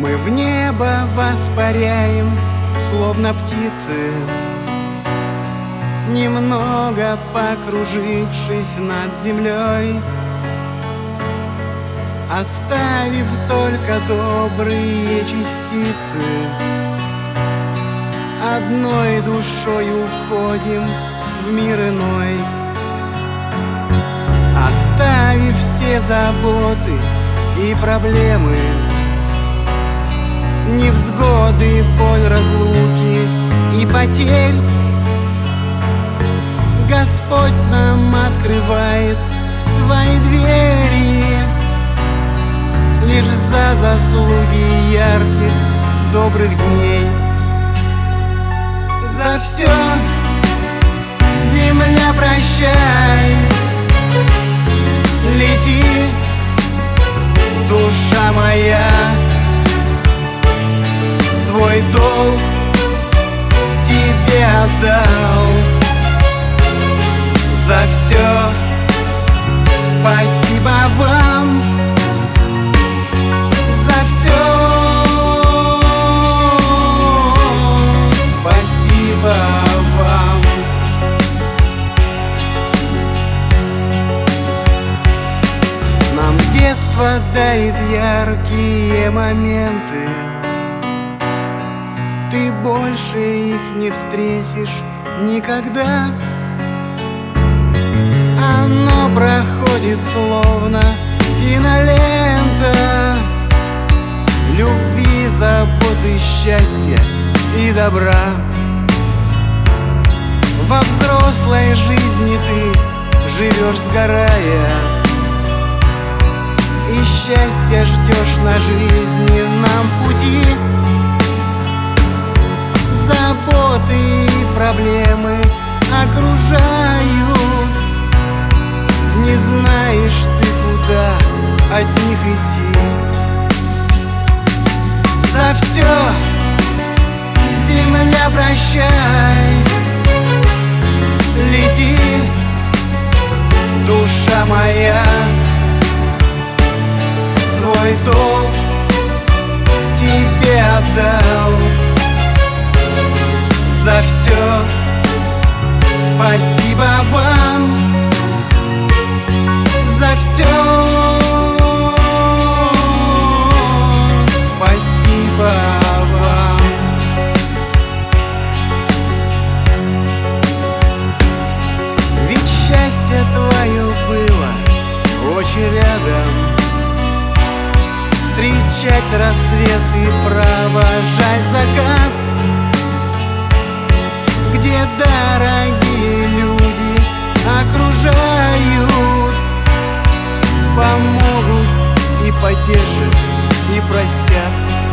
Мы в небо воспаряем, словно птицы, немного покружившись над землей, оставив только добрые частицы. Одной душой уходим в мир иной, оставив все заботы и проблемы, невзгоды, боль разлуки и потерь. Господь нам открывает свои двери лишь за заслуги ярких, добрых дней. За все, земля, прощай, лети, душа моя, свой долг тебе отдал. За все спасибо вам, за все спасибо вам. Нам детство дарит яркие моменты, ты больше их не встретишь никогда. Оно проходит словно кинолента любви, заботы, счастья и добра. Во взрослой жизни ты живешь, сгорая, и счастья ждешь на жизненном пути. Заботы и проблемы окружают, не знаешь ты, куда от них идти. За все, земля, прощай, лети, душа моя, свой долг тебе отдал. За все спасибо вам, за все спасибо вам. Ведь счастье твое было очень рядом, встречать рассвет и провожать закат, где дорогие люди окружают, помогут и поддержат, и простят.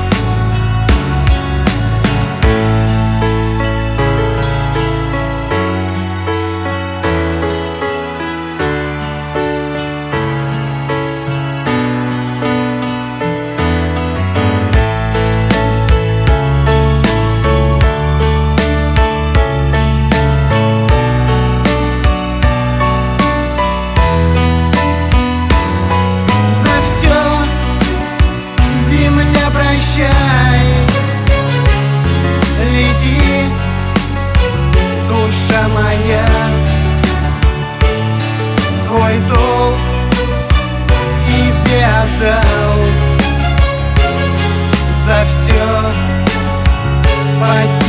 Лети, душа моя, свой долг тебе отдал. За все спасибо.